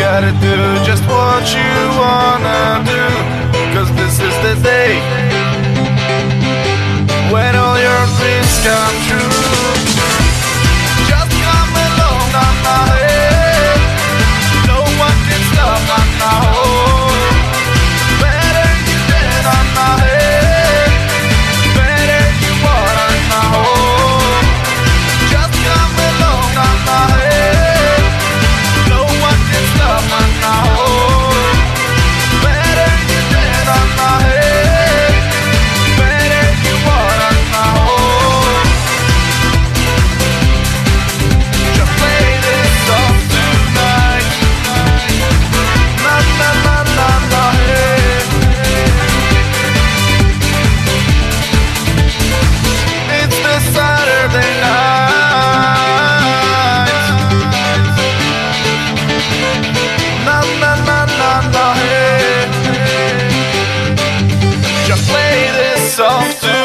gotta do just what you wanna do, 'cause this is the day when all your dreams come true. Just come along on my head, no one can stop on my home. Better you dead on my head, better you are on my home. Just come along on my head, no one can stop on my home. Better you dead on my head, better you are on my home. Just play this song tonight. Na na na na na hey. It's the Saturday night. Na na na na na hey. Just play this song tonight.